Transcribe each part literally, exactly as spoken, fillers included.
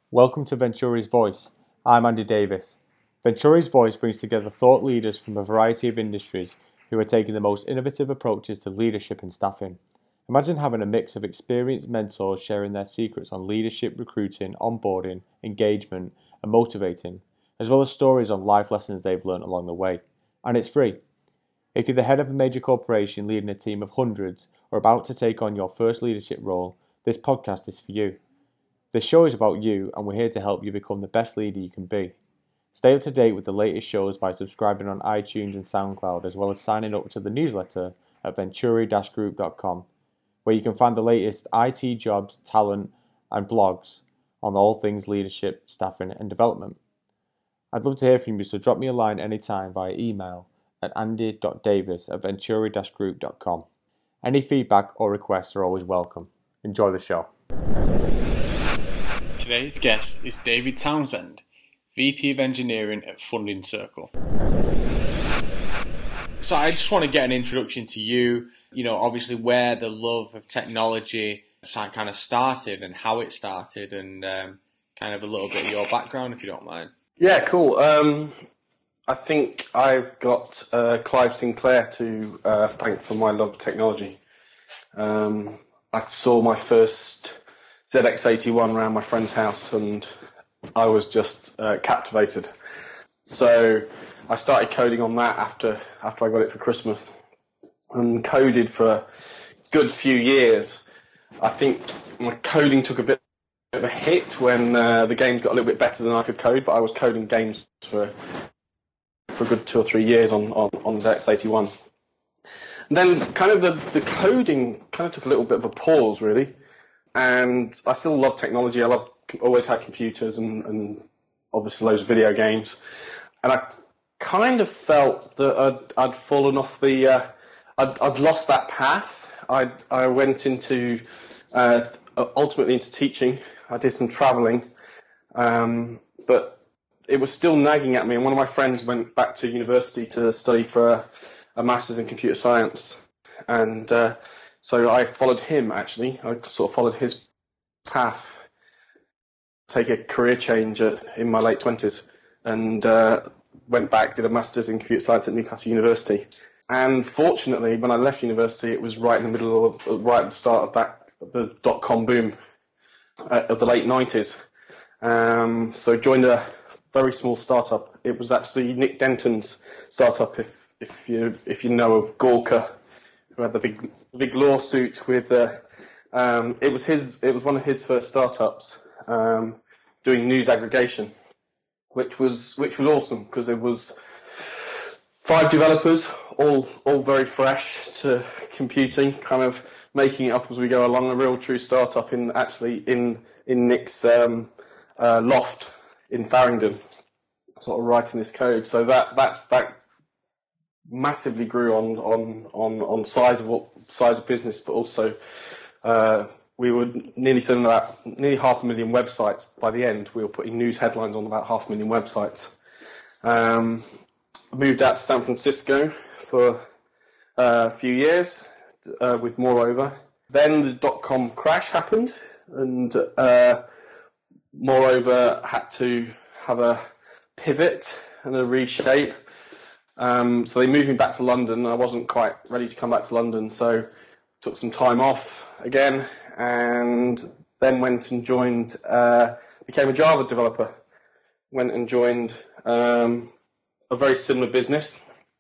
Welcome to Venturi's Voice. I'm Andy Davis. Venturi's Voice brings together thought leaders from a variety of industries who are taking the most innovative approaches to leadership and staffing. Imagine having a mix of experienced mentors sharing their secrets on leadership, recruiting, onboarding, engagement, and motivating, as well as stories on life lessons they've learned along the way. And it's free. If you're the head of a major corporation leading a team of hundreds or about to take on your first leadership role, this podcast is for you. This show is about you, and we're here to help you become the best leader you can be. Stay up to date with the latest shows by subscribing on iTunes and SoundCloud, as well as signing up to the newsletter at venturi dash group dot com, where you can find the latest I T jobs, talent, and blogs on all things leadership, staffing, and development. I'd love to hear from you, so drop me a line anytime via email at andy dot davis at venturi dash group dot com. Any feedback or requests are always welcome. Enjoy the show. Today's guest is David Townsend, V P of Engineering at Funding Circle. So I just want to get an introduction to you, you know, obviously where the love of technology kind of started and how it started, and um, kind of a little bit of your background, if you don't mind. Yeah, cool. Um, I think I've got uh, Clive Sinclair to uh, thank for my love of technology. Um, I saw my first Z X eighty-one around my friend's house, and I was just uh, captivated. So I started coding on that after after I got it for Christmas, and coded for a good few years. I think my coding took a bit of a hit when uh, the games got a little bit better than I could code, but I was coding games for for a good two or three years on on, on Z X eighty-one. And then kind of the, the coding kind of took a little bit of a pause, really. And I still love technology. I love always had computers and, and obviously loads of video games. And I kind of felt that I'd, I'd fallen off the, uh, I'd, I'd lost that path. I I went into, uh, ultimately into teaching. I did some traveling, um, but it was still nagging at me. And one of my friends went back to university to study for a, a master's in computer science. And, uh, So I followed him, actually. I sort of followed his path, take a career change at, in my late twenties, and uh, went back, did a master's in computer science at Newcastle University. And fortunately, when I left university, it was right in the middle of, right at the start of that, the dot-com boom uh, of the late nineties. Um, so I joined a very small startup. It was actually Nick Denton's startup, if, if you if you know of Gawker, who had the big big lawsuit with uh, um, it was his it was one of his first startups, um, doing news aggregation, which was which was awesome because it was five developers, all all very fresh to computing, kind of making it up as we go along, a real true startup in actually in in Nick's um, uh, loft in Farringdon, sort of writing this code. So that that that massively grew on on on on size of what size of business, but also uh, we were nearly selling about nearly half a million websites by the end. We were putting news headlines on about half a million websites. Um, moved out to San Francisco for uh, a few years uh, with Moreover. Then the dot-com crash happened, and uh, Moreover had to have a pivot and a reshape. Um, so they moved me back to London. I wasn't quite ready to come back to London, so took some time off again, and then went and joined, uh, became a Java developer. Went and joined um, a very similar business.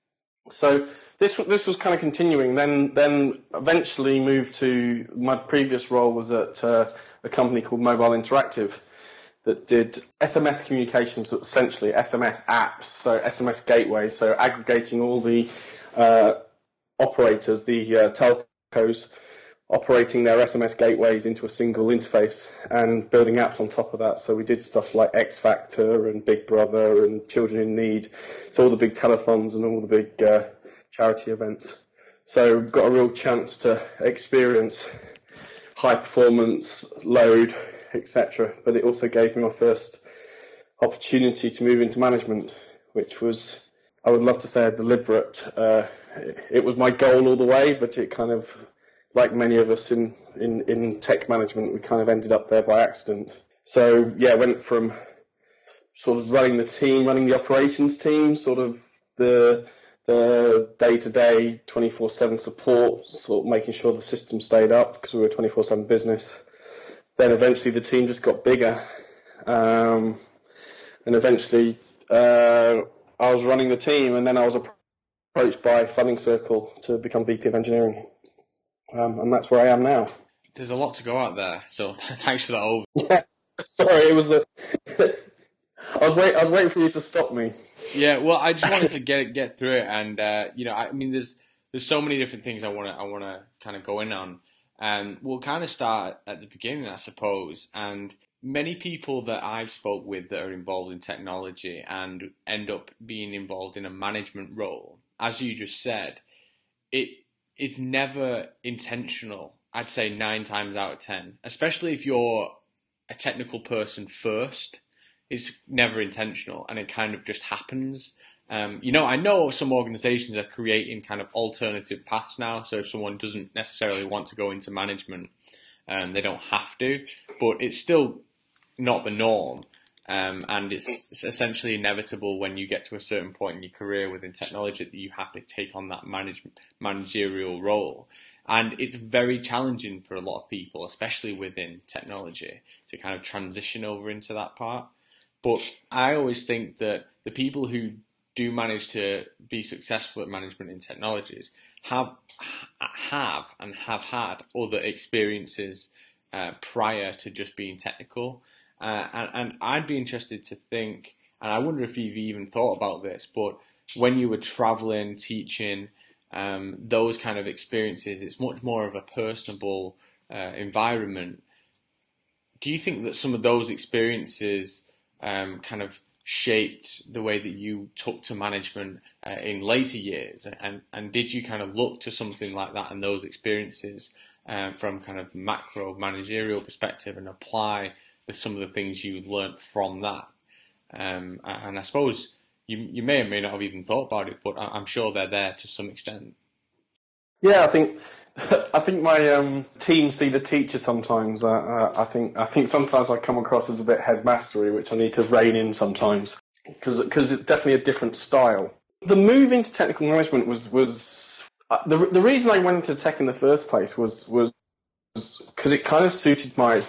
So this this was kind of continuing. Then then eventually moved to, my previous role was at uh, a company called Mobile Interactive, that did S M S communications, essentially S M S apps, so S M S gateways, so aggregating all the uh, operators, the uh, telcos, operating their S M S gateways into a single interface and building apps on top of that. So we did stuff like X Factor and Big Brother and Children in Need, so all the big telethons and all the big uh, charity events. So got a real chance to experience high performance, load, et cetera. But it also gave me my first opportunity to move into management, which was, I would love to say, a deliberate. Uh, it was my goal all the way, but it kind of, like many of us in, in, in tech management, we kind of ended up there by accident. So yeah, I went from sort of running the team, running the operations team, sort of the the day-to-day twenty-four seven support, sort of making sure the system stayed up because we were a twenty-four seven business. Then eventually the team just got bigger, um, and eventually uh, I was running the team, and then I was approached by Funding Circle to become V P of Engineering, um, and that's where I am now. There's a lot to go out there, so thanks for that over. Yeah, sorry, it was a. I was wait. I was waiting for you to stop me. Yeah, well, I just wanted to get get through it, and uh, you know, I mean, there's there's so many different things I want to I want to kind of go in on, and we'll kind of start at the beginning, I suppose. And many people that I've spoke with that are involved in technology and end up being involved in a management role, as you just said, it it's never intentional. I'd say nine times out of ten, especially if you're a technical person first. It's never intentional, and it kind of just happens. Um, you know, I know some organizations are creating kind of alternative paths now. So if someone doesn't necessarily want to go into management, um, they don't have to, but it's still not the norm. Um, and it's, it's essentially inevitable when you get to a certain point in your career within technology that you have to take on that management, managerial role. And it's very challenging for a lot of people, especially within technology, to kind of transition over into that part. But I always think that the people who do manage to be successful at management in technologies have have and have had other experiences uh, prior to just being technical. Uh, and, and I'd be interested to think, and I wonder if you've even thought about this, but when you were traveling, teaching, um, those kind of experiences, it's much more of a personable uh, environment. Do you think that some of those experiences Um, kind of shaped the way that you took to management uh, in later years? And, and did you kind of look to something like that and those experiences um, from kind of the macro managerial perspective and apply with some of the things you learned from that? Um, and I suppose you, you may or may not have even thought about it, but I'm sure they're there to some extent. Yeah, I think I think my um, team see the teacher sometimes. Uh, uh, I think I think sometimes I come across as a bit headmastery, which I need to rein in sometimes because because it's definitely a different style. The move into technical management was was uh, the the reason I went into tech in the first place was was because it kind of suited my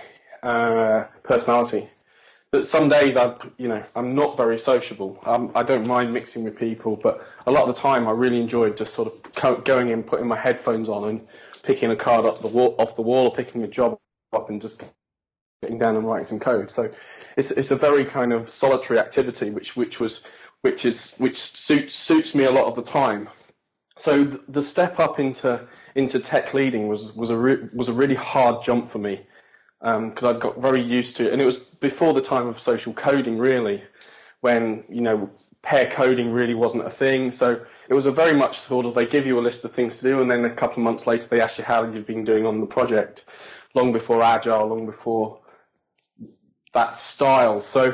uh, personality. But some days I, you know, I'm not very sociable. Um, I don't mind mixing with people, but a lot of the time I really enjoyed just sort of going in, putting my headphones on, and picking a card up the wall, off the wall, or picking a job up, and just getting down and writing some code. So it's it's a very kind of solitary activity, which which was which is which suits suits me a lot of the time. So the, the step up into into tech leading was was a re, was a really hard jump for me. Because um, I'd got very used to it, and it was before the time of social coding, really, when, you know, pair coding really wasn't a thing. So it was a very much sort of, they give you a list of things to do, and then a couple of months later they ask you how you've been doing on the project, long before Agile, long before that style. So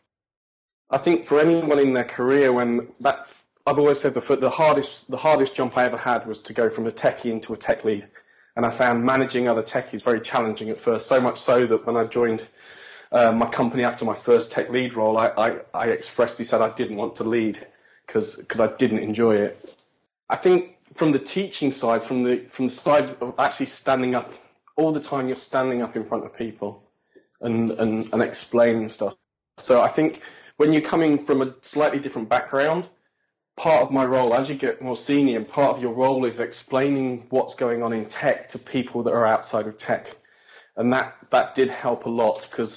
I think for anyone in their career, when that, I've always said the, the hardest the hardest jump I ever had was to go from a techie into a tech lead. And I found managing other techies very challenging at first, so much so that when I joined uh, my company after my first tech lead role, I, I, I expressly said I didn't want to lead because because I didn't enjoy it. I think from the teaching side, from the from the side of actually standing up, all the time you're standing up in front of people and, and, and explaining stuff. So I think when you're coming from a slightly different background, part of my role, as you get more senior, part of your role is explaining what's going on in tech to people that are outside of tech. And that, that did help a lot because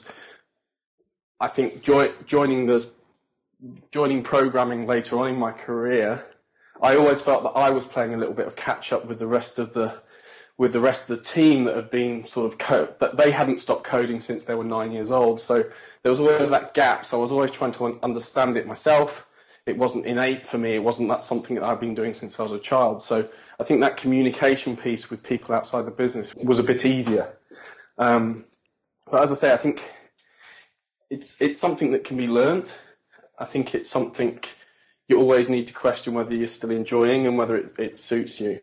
I think jo- joining the joining programming later on in my career, I always felt that I was playing a little bit of catch up with the rest of the with the rest of the team that had been sort of co- that they hadn't stopped coding since they were nine years old. So there was always that gap. So I was always trying to understand it myself. It wasn't innate for me. It wasn't that something that I've been doing since I was a child. So I think that communication piece with people outside the business was a bit easier. Um, but as I say, I think it's it's something that can be learned. I think it's something you always need to question whether you're still enjoying and whether it, it suits you.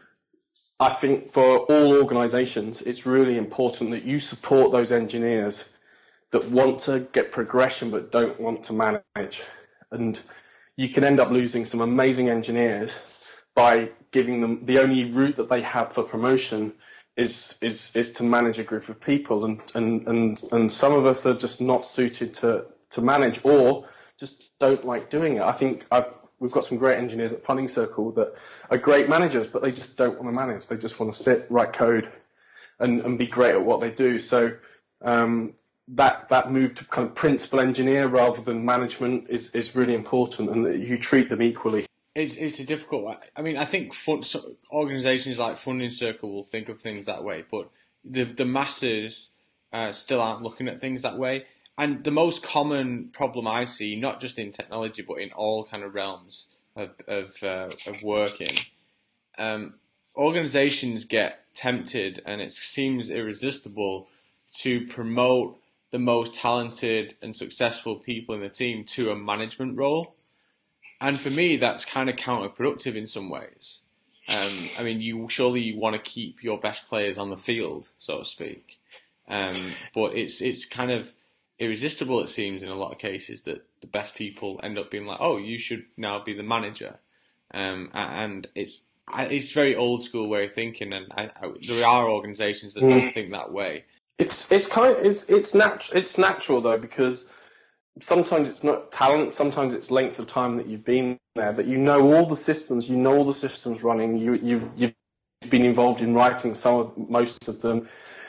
I think for all organisations, it's really important that you support those engineers that want to get progression but don't want to manage. And you can end up losing some amazing engineers by giving them the only route that they have for promotion is is is to manage a group of people, and and and, and some of us are just not suited to to manage, or just don't like doing it. I think I've we've got some great engineers at Funding Circle that are great managers, but they just don't want to manage. They just want to sit, write code, and and be great at what they do. So um, that that move to kind of principal engineer rather than management is is really important, and that you treat them equally. It's it's a difficult. I mean, I think fun, so organisations like Funding Circle will think of things that way, but the the masses uh, still aren't looking at things that way. And the most common problem I see, not just in technology, but in all kind of realms of of, uh, of working, um, organisations get tempted, and it seems irresistible to promote the most talented and successful people in the team to a management role. And for me, that's kind of counterproductive in some ways. Um, I mean, you surely you want to keep your best players on the field, so to speak. Um, but it's it's kind of irresistible, it seems, in a lot of cases, that the best people end up being like, "Oh, you should now be the manager," um, and it's it's very old school way of thinking. And I, I, there are organisations that mm. don't think that way. It's it's kind of, it's it's natural it's natural though, because sometimes it's not talent, sometimes it's length of time that you've been there, but you know all the systems, you know all the systems running, you, you've, you've been involved in writing some of, most of them.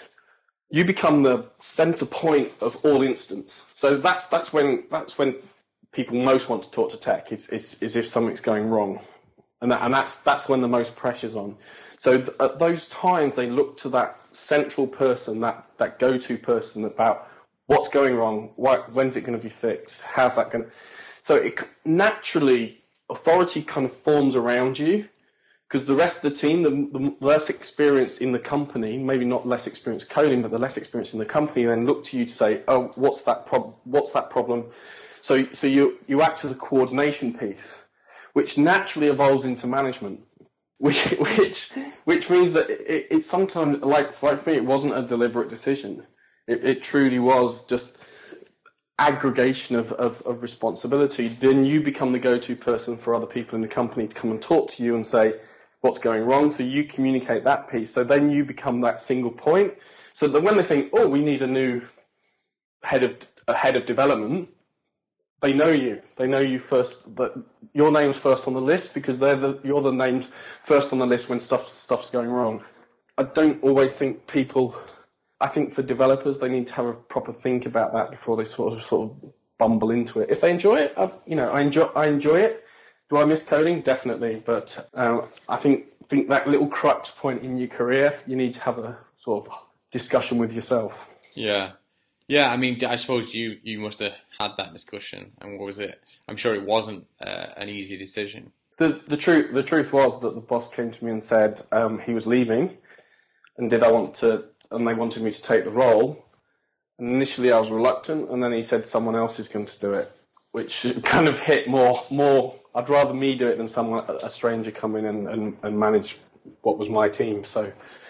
You become the center point of all instance. So that's that's when that's when people most want to talk to tech, is, is, is if something's going wrong. And, that, and that's that's when the most pressure's on. So th- at those times, they look to that central person, that, that go-to person about what's going wrong, why, when's it going to be fixed, how's that going to... So it, naturally, authority kind of forms around you, because the rest of the team, the, the less experienced in the company, maybe not less experienced coding, but the less experienced in the company, then look to you to say, oh, what's that, prob- what's that problem? So, so you, you act as a coordination piece, which naturally evolves into management. Which, which, which means that it, it's sometimes, like, like for me, it wasn't a deliberate decision. It, it truly was just aggregation of, of, of responsibility. Then you become the go-to person for other people in the company to come and talk to you and say what's going wrong. So you communicate that piece. So then you become that single point. So that when they think, oh, we need a new head of a head of development, they know you. They know you first. That your name's first on the list because they're the you're the name first on the list when stuff stuff's going wrong. I don't always think people. I think for developers, they need to have a proper think about that before they sort of sort of bumble into it. If they enjoy it, I, you know, I enjoy I enjoy it. Do I miss coding? Definitely, but um, I think think that little crux point in your career, you need to have a sort of discussion with yourself. Yeah. Yeah, I mean, I suppose you, you must have had that discussion, and what was it? I'm sure it wasn't uh, an easy decision. The the truth the truth was that the boss came to me and said um, he was leaving, and did I want to, and they wanted me to take the role. And initially I was reluctant, and then he said someone else is going to do it, which kind of hit more more. I'd rather me do it than someone a stranger come in and, and, and manage what was my team. So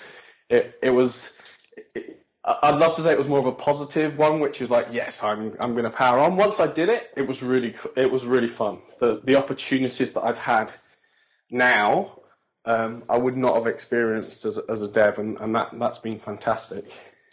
it it was. It, I'd love to say it was more of a positive one, which is like, yes, I'm I'm going to power on. Once I did it, it was really it was really fun. The the opportunities that I've had now, um, I would not have experienced as a, as a dev, and, and that that's been fantastic.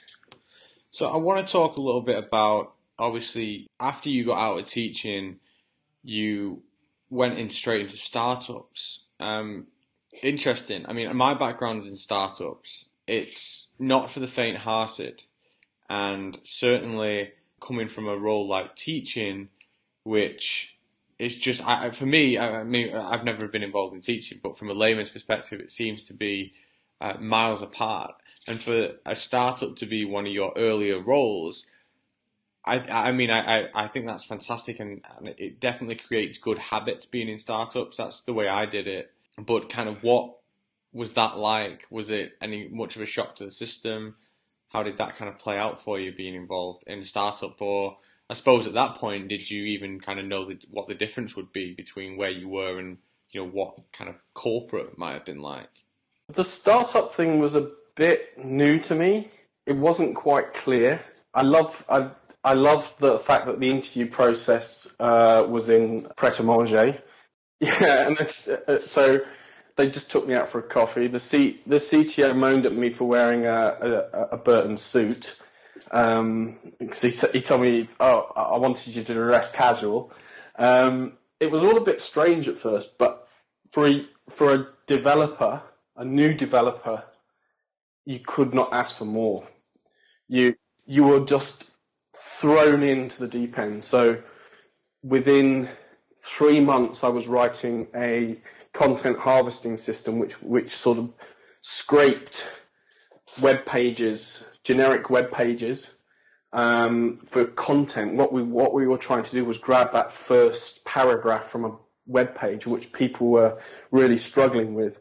So I want to talk a little bit about, obviously, after you got out of teaching, you went in straight into startups. Um, interesting. I mean, my background is in startups. It's not for the faint-hearted, and certainly coming from a role like teaching, which is just, I, for me, I mean, I've never been involved in teaching, but from a layman's perspective, it seems to be uh, miles apart. And for a startup to be one of your earlier roles, I, I mean, I, I think that's fantastic, and, and it definitely creates good habits being in startups. That's the way I did it. But kind of what was that like? Was it any much of a shock to the system? How did that kind of play out for you being involved in a startup? Or I suppose at that point, did you even kind of know the, what the difference would be between where you were and, you know, what kind of corporate might have been like? The startup thing was a bit new to me. It wasn't quite clear. I love, I, I loved the fact that the interview process uh, was in Pret-a-Manger. Yeah, and then, uh, so they just took me out for a coffee. The C, the C T O moaned at me for wearing a, a, a Burton suit. Um, he, he told me, oh, I wanted you to dress casual. Um, it was all a bit strange at first, but for a, for a developer, a new developer, you could not ask for more. You you were just thrown into the deep end. So within three months, I was writing a content harvesting system, which which sort of scraped web pages, generic web pages, um, for content. What we what we were trying to do was grab that first paragraph from a web page, which people were really struggling with,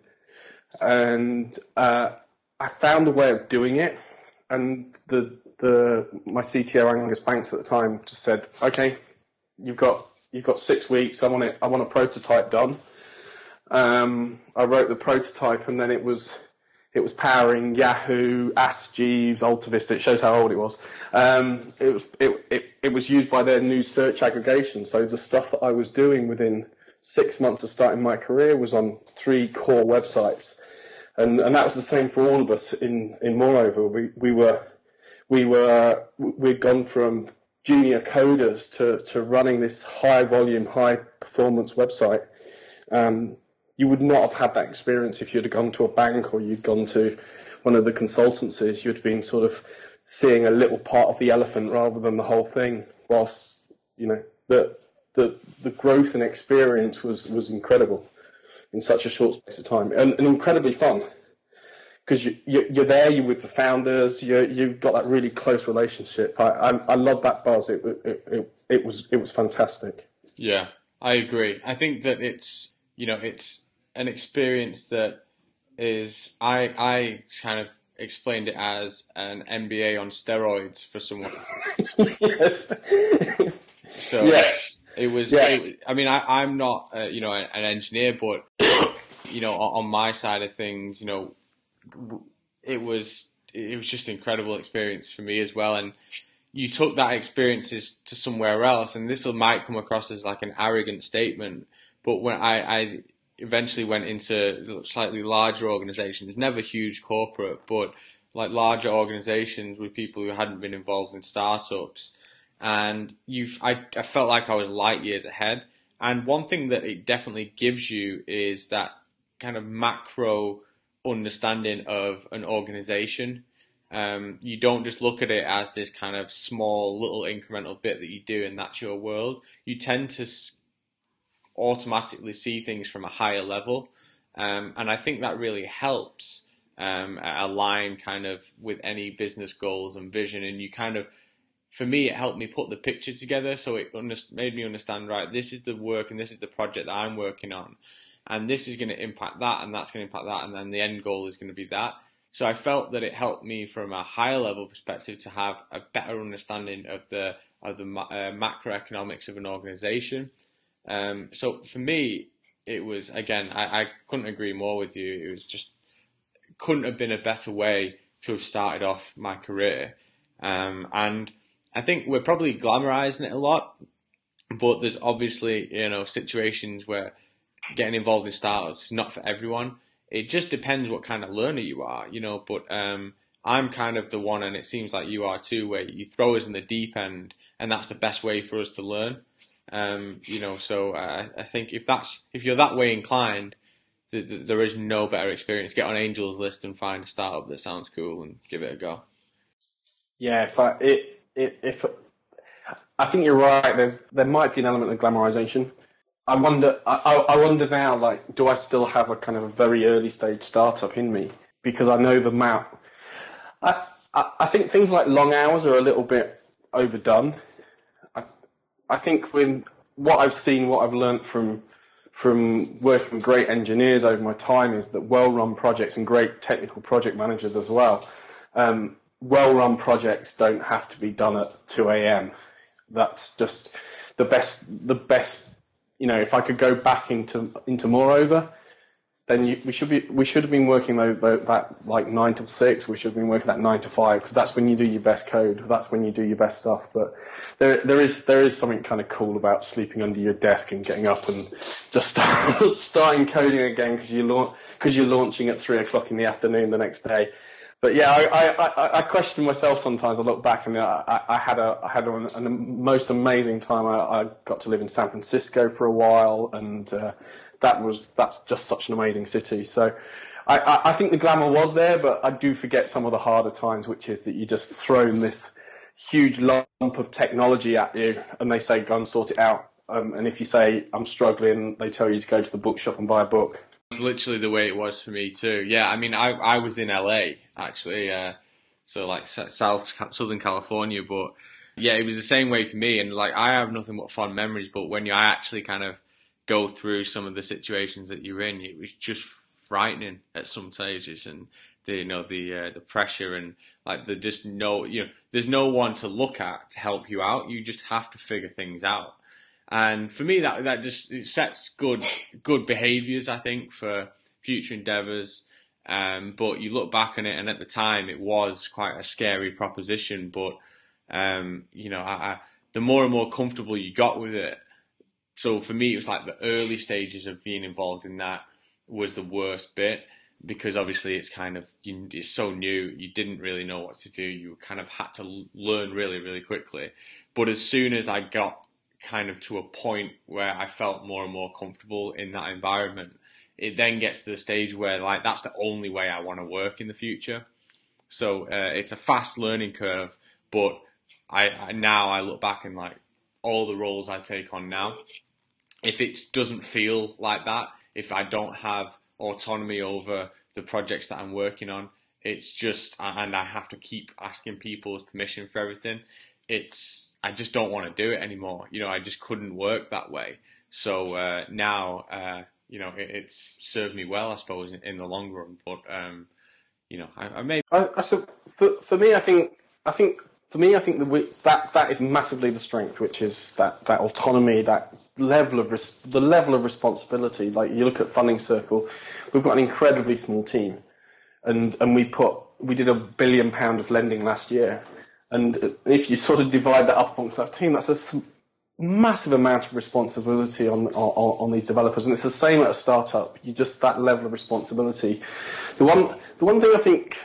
and uh, I found a way of doing it. And the the my C T O Angus Banks at the time just said, "Okay, you've got you've got six weeks. I want it. I want a prototype done." Um, I wrote the prototype, and then it was it was powering Yahoo, Ask Jeeves, AltaVista. It shows how old it was. Um, it was it, it it was used by their new search aggregation. So the stuff that I was doing within six months of starting my career was on three core websites. And, and that was the same for all of us in, in Moreover. We, we were, we were, we'd gone from junior coders to, to running this high volume, high performance website. Um, you would not have had that experience if you'd have gone to a bank or you'd gone to one of the consultancies. You'd been sort of seeing a little part of the elephant rather than the whole thing. Whilst, you know, the, the, the growth and experience was, was incredible in such a short space of time, and, and incredibly fun, because you, you, you're there, you're with the founders, you, you've got that really close relationship. I, I, I love that buzz. It, it, it, it was, it was fantastic. Yeah, I agree. I think that it's, you know, it's an experience that is, I, I kind of explained it as an M B A on steroids for someone. Yes. So yes. It was, yeah. it, I mean, I, I'm not, uh, you know, an engineer, but, you know, on, on my side of things, you know, it was, it was just an incredible experience for me as well. And you took that experiences to somewhere else, and this might come across as like an arrogant statement, but when I, I eventually went into slightly larger organizations, never huge corporate, but like larger organizations with people who hadn't been involved in startups. And you've, I, I felt like I was light years ahead. And one thing that it definitely gives you is that kind of macro understanding of an organization. Um, you don't just look at it as this kind of small little incremental bit that you do and that's your world. You tend to automatically see things from a higher level. Um, and I think that really helps um, align kind of with any business goals and vision. And you kind of, for me, it helped me put the picture together, so it under- made me understand, right, this is the work and this is the project that I'm working on, and this is going to impact that, and that's going to impact that, and then the end goal is going to be that. So I felt that it helped me from a higher level perspective to have a better understanding of the of the uh, macroeconomics of an organization. Um, so for me, it was, again, I, I couldn't agree more with you. It was just, couldn't have been a better way to have started off my career. Um, and I think we're probably glamorizing it a lot, but there's obviously, you know, situations where getting involved in startups is not for everyone. It just depends what kind of learner you are, you know, but um, I'm kind of the one, and it seems like you are too, where you throw us in the deep end, and that's the best way for us to learn. Um, you know, so uh, I think if that's, if you're that way inclined, th- th- there is no better experience. Get on Angel's List and find a startup that sounds cool and give it a go. Yeah, if I, it, it, if I think you're right. There's there might be an element of glamorization. I wonder. I, I wonder now. Like, do I still have a kind of a very early stage startup in me? Because I know the amount. I I, I think things like long hours are a little bit overdone. I I think when what I've seen, what I've learned from from working with great engineers over my time is that well-run projects and great technical project managers as well. Um, well-run projects don't have to be done at two a.m. That's just the best. The best. You know, if I could go back into into Moreover, then you, we should be we should have been working though, though, that like nine till six. We should have been working that nine to five because that's when you do your best code. That's when you do your best stuff. But there there is there is something kind of cool about sleeping under your desk and getting up and just start, starting coding again because you launch because you're launching at three o'clock in the afternoon the next day. But yeah, I, I, I, I question myself sometimes. I look back and I, I had a I had a, a most amazing time. I, I got to live in San Francisco for a while, and uh, that was that's just such an amazing city. So I, I, I think the glamour was there, but I do forget some of the harder times, which is that you just thrown this huge lump of technology at you, and they say go and sort it out. Um, and if you say I'm struggling, they tell you to go to the bookshop and buy a book. It's literally the way it was for me too. Yeah, I mean, I I was in L A actually, uh, so like South Southern California, but yeah, it was the same way for me. And like, I have nothing but fond memories. But when you actually kind of go through some of the situations that you're in, it was just frightening at some stages, and the you know the uh, the pressure and like the just no you know there's no one to look at to help you out. You just have to figure things out. And for me, that that just it sets good good behaviours, I think, for future endeavours. Um, but you look back on it, and at the time, it was quite a scary proposition. But um, you know, I, I, the more and more comfortable you got with it. So for me, it was like the early stages of being involved in that was the worst bit, because obviously it's kind of you, it's so new. You didn't really know what to do. You kind of had to learn really, really quickly. But as soon as I got kind of to a point where I felt more and more comfortable in that environment, it then gets to the stage where like that's the only way I want to work in the future. So uh, it's a fast learning curve, but I, I now I look back and like all the roles I take on now, if it doesn't feel like that, if I don't have autonomy over the projects that I'm working on, it's just, and I have to keep asking people's permission for everything, it's, I just don't want to do it anymore. You know, I just couldn't work that way. So uh, now, uh, you know, it, it's served me well, I suppose, in, in the long run. But um, you know, I, I may. I, I, so for for me, I think I think for me, I think the, that that is massively the strength, which is that, that autonomy, that level of res, the level of responsibility. Like you look at Funding Circle, we've got an incredibly small team, and and we put we did a billion pound of lending last year. And if you sort of divide that up amongst that team, that's a massive amount of responsibility on, on on these developers. And it's the same at a startup. You just that level of responsibility. The one the one thing I think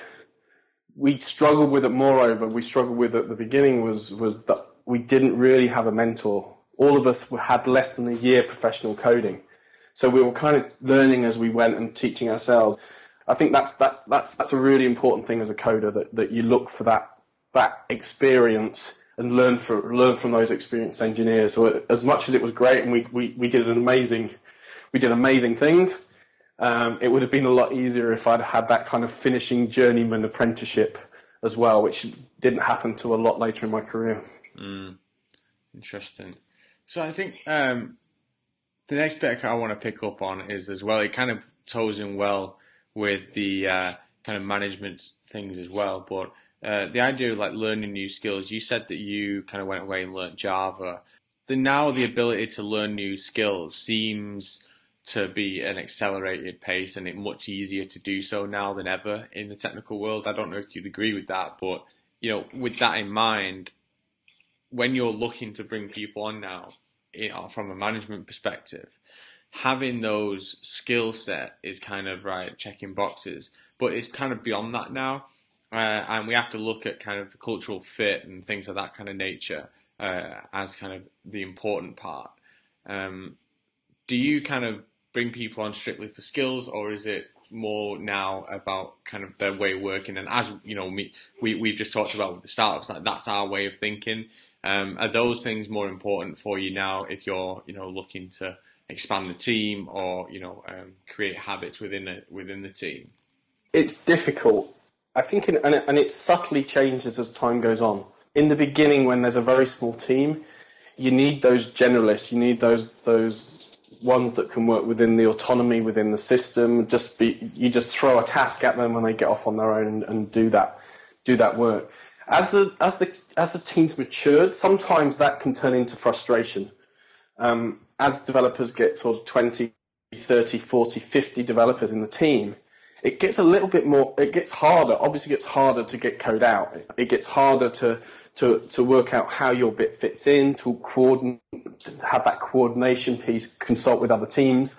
we struggled with it. Moreover, we struggled with at the beginning was was that we didn't really have a mentor. All of us had less than a year professional coding, so we were kind of learning as we went and teaching ourselves. I think that's that's that's that's a really important thing as a coder, that that you look for that. that experience and learn from learn from those experienced engineers. So as much as it was great and we, we, we did an amazing we did amazing things, um, it would have been a lot easier if I'd had that kind of finishing journeyman apprenticeship as well, which didn't happen till a lot later in my career. Mm, interesting. So I think um, the next bit I want to pick up on is as well, it kind of toes in well with the uh, kind of management things as well, but Uh, the idea of like learning new skills, you said that you kind of went away and learned Java. The now the ability to learn new skills seems to be an accelerated pace, and it much easier to do so now than ever in the technical world. I don't know if you'd agree with that, but you know, with that in mind, when you're looking to bring people on now, you know, from a management perspective, having those skill set is kind of right, checking boxes, but it's kind of beyond that now. Uh, and we have to look at kind of the cultural fit and things of that kind of nature uh, as kind of the important part. Um, do you kind of bring people on strictly for skills, or is it more now about kind of their way of working? And as you know, me, we we've just talked about with the startups, like that's our way of thinking. Um, are those things more important for you now if you're you know looking to expand the team or you know um, create habits within a, within the team? It's difficult. I think, in, and, it, and it subtly changes as time goes on. In the beginning, when there's a very small team, you need those generalists. You need those those ones that can work within the autonomy within the system. Just be, you just throw a task at them when they get off on their own and, and do that do that work. As the as the as the teams matured, sometimes that can turn into frustration. Um, as developers get sort of twenty, thirty, forty, fifty developers in the team, it gets a little bit more, it gets harder. Obviously it gets harder to get code out. It gets harder to, to, to work out how your bit fits in, to coordinate, to have that coordination piece, consult with other teams.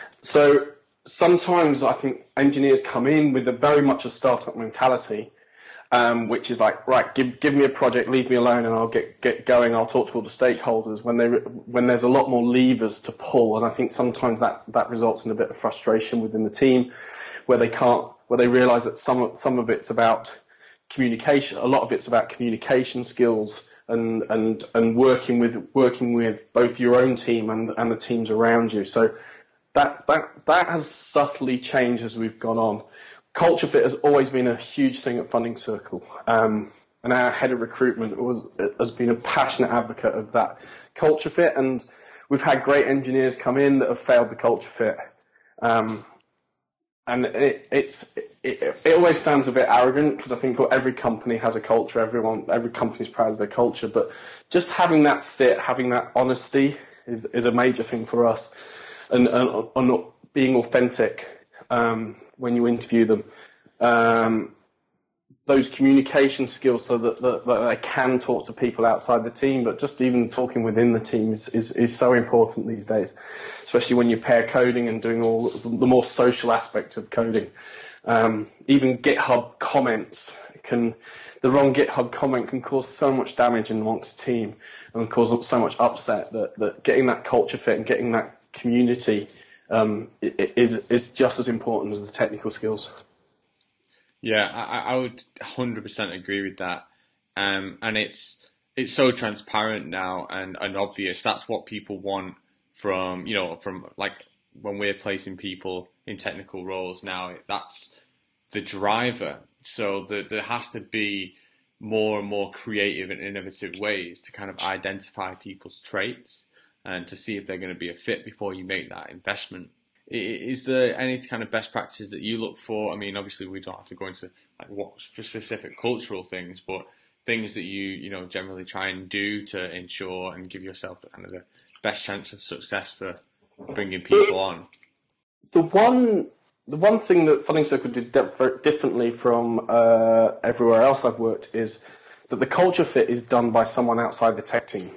So sometimes I think engineers come in with a very much a startup mentality, um, which is like, right, give give me a project, leave me alone, and I'll get get going. I'll talk to all the stakeholders. When they when there's a lot more levers to pull, and I think sometimes that that results in a bit of frustration within the team, where they can't, where they realise that some some of it's about communication, a lot of it's about communication skills and and and working with working with both your own team and and the teams around you. So that that that has subtly changed as we've gone on. Culture fit has always been a huge thing at Funding Circle, um, and our head of recruitment was, has been a passionate advocate of that culture fit. And we've had great engineers come in that have failed the culture fit, um, and it, it's it, it always sounds a bit arrogant because I think every company has a culture. Everyone, every company's proud of their culture, but just having that fit, having that honesty is is a major thing for us, and and, and being authentic. Um, when you interview them, um, those communication skills so that, that, that they can talk to people outside the team, but just even talking within the teams is, is so important these days, especially when you pair coding and doing all the more social aspect of coding. Um, even GitHub comments can, the wrong GitHub comment can cause so much damage in amongst a team and cause so much upset that, that getting that culture fit and getting that community Um, is is just as important as the technical skills. Yeah, I, I would one hundred percent agree with that. Um, and it's it's so transparent now and, and obvious. That's what people want from, you know, from like when we're placing people in technical roles now. That's the driver. So the, there has to be more and more creative and innovative ways to kind of identify people's traits and to see if they're going to be a fit before you make that investment. Is there any kind of best practices that you look for? I mean, obviously we don't have to go into like what specific cultural things, but things that you, you know, generally try and do to ensure and give yourself the kind of the best chance of success for bringing people on. The one, the one thing that Funding Circle did differently from uh, everywhere else I've worked is that the culture fit is done by someone outside the tech team.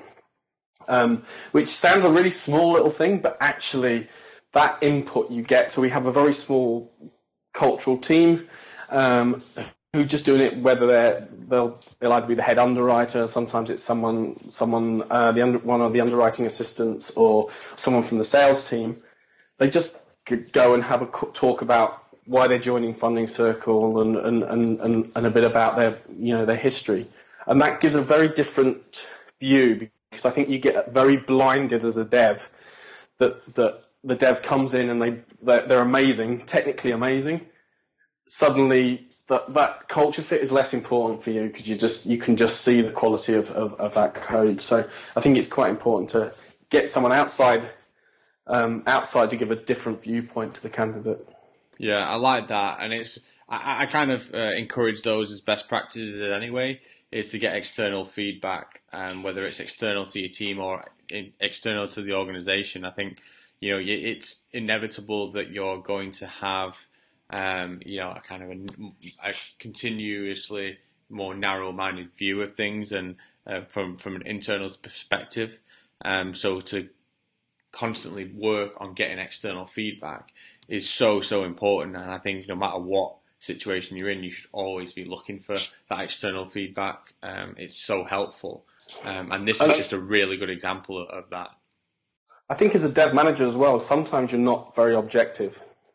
Um, which sounds a really small little thing, but actually that input you get. So we have a very small cultural team um, who just doing it. Whether they're they'll they'll either be the head underwriter, sometimes it's someone someone uh, the under, one of the underwriting assistants, or someone from the sales team. They just go and have a talk about why they're joining Funding Circle and and, and, and and a bit about their you know their history, and that gives a very different view. Because I think you get very blinded as a dev that that the dev comes in and they they're, they're amazing, technically amazing. Suddenly, that that culture fit is less important for you because you just you can just see the quality of, of, of that code. So I think it's quite important to get someone outside um, outside to give a different viewpoint to the candidate. Yeah, I like that, and it's I, I kind of uh, encourage those as best practices anyway. Is to get external feedback, um, whether it's external to your team or in, external to the organisation. I think, you know, it's inevitable that you're going to have, um, you know, a kind of a, a continuously more narrow-minded view of things, and uh, from from an internal perspective. Um, so to constantly work on getting external feedback is so so important, and I think no matter what situation you're in, you should always be looking for that external feedback. Um, it's so helpful, um, and this is just a really good example of that. I think as a dev manager as well, sometimes you're not very objective,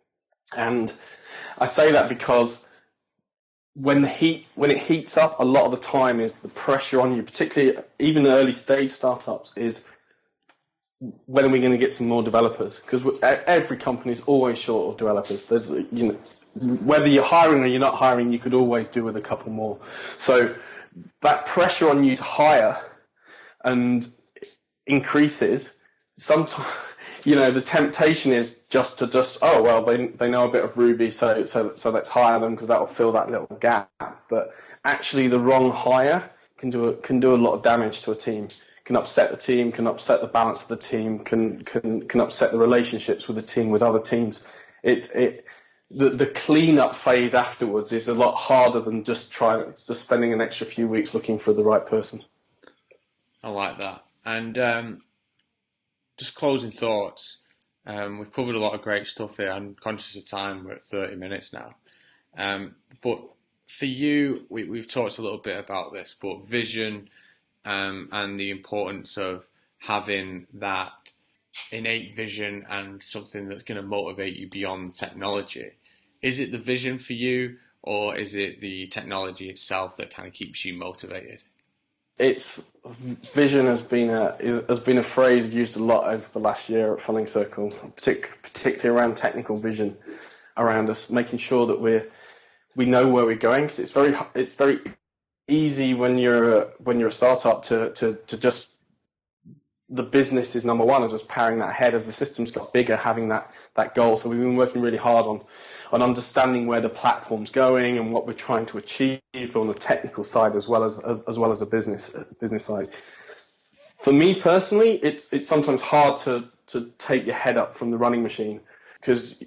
and I say that because when the heat when it heats up, a lot of the time is the pressure on you, particularly even early stage startups, is when are we going to get some more developers? Because every company is always short of developers. There's you know. Whether you're hiring or you're not hiring, you could always do with a couple more. So that pressure on you to hire and increases. Sometimes, you know, the temptation is just to just, oh, well, they they know a bit of Ruby, so so so let's hire them because that will fill that little gap. But actually, the wrong hire can do a, can do a lot of damage to a team can upset the team, can upset the balance of the team, can can can upset the relationships with the team, with other teams. It it the the clean-up phase afterwards is a lot harder than just trying just spending an extra few weeks looking for the right person. I like that. And um, just closing thoughts. Um, we've covered a lot of great stuff here. I'm conscious of time. We're at thirty minutes now. Um, but for you, we, we've talked a little bit about this, but vision um, and the importance of having that innate vision and something that's going to motivate you beyond technology. Is it the vision for you, or is it the technology itself that kind of keeps you motivated? It's vision has been a has been a phrase used a lot over the last year at Funding Circle, particularly around technical vision, around us making sure that we're we know where we're going. Because it's very it's very easy when you're a, when you're a startup to to to just the business is number one and just powering that ahead. As the system's got bigger, having that that goal. So we've been working really hard on on understanding where the platform's going and what we're trying to achieve on the technical side as well as as, as well as the business business side. For me personally, it's it's sometimes hard to to take your head up from the running machine, because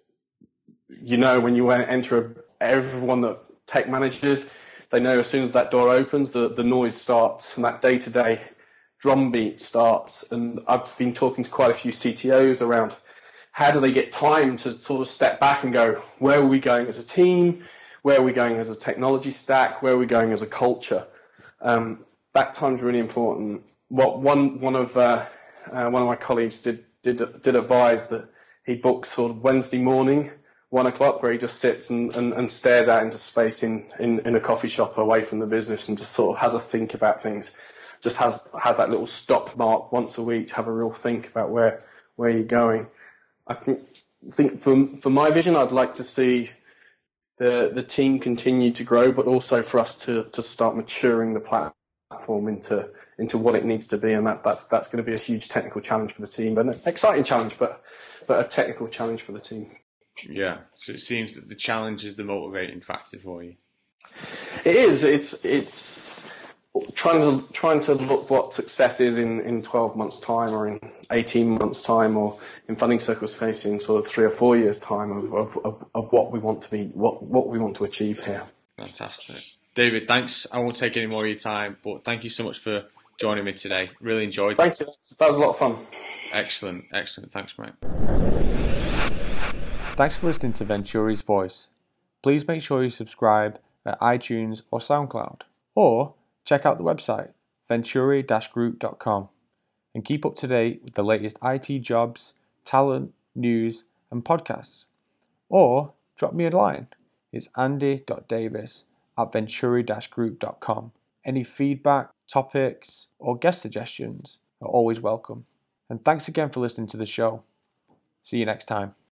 you know when you enter a, everyone that tech manages, they know as soon as that door opens, the the noise starts and that day to day drumbeat starts. And I've been talking to quite a few C T Os around how do they get time to sort of step back and go, where are we going as a team? Where are we going as a technology stack? Where are we going as a culture? Um, that time's really important. What one one of uh, uh, one of my colleagues did did did advise that he books sort of Wednesday morning, one o'clock, where he just sits and, and, and stares out into space in, in, in a coffee shop away from the business and just sort of has a think about things. Just has has that little stop mark once a week to have a real think about where where you're going. I think think for for my vision, I'd like to see the the team continue to grow, but also for us to to start maturing the platform into into what it needs to be, and that that's that's going to be a huge technical challenge for the team, but an exciting challenge, but but a technical challenge for the team. Yeah. So it seems that the challenge is the motivating factor for you. It is. It's it's. Trying to trying to look what success is in, in twelve months' time, or in eighteen months' time, or in Funding Circle's case in sort of three or four years' time of, of, of, of what we want to be, what what we want to achieve here. Fantastic, David. Thanks. I won't take any more of your time, but thank you so much for joining me today. Really enjoyed. Thank you. That was a lot of fun. Excellent, excellent. Thanks, mate. Thanks for listening to Venturi's Voice. Please make sure you subscribe at iTunes or SoundCloud, or check out the website, venturi dash group dot com, and keep up to date with the latest I T jobs, talent, news, and podcasts. Or drop me a line. It's andy dot davis at venturi dash group dot com. Any feedback, topics, or guest suggestions are always welcome. And thanks again for listening to the show. See you next time.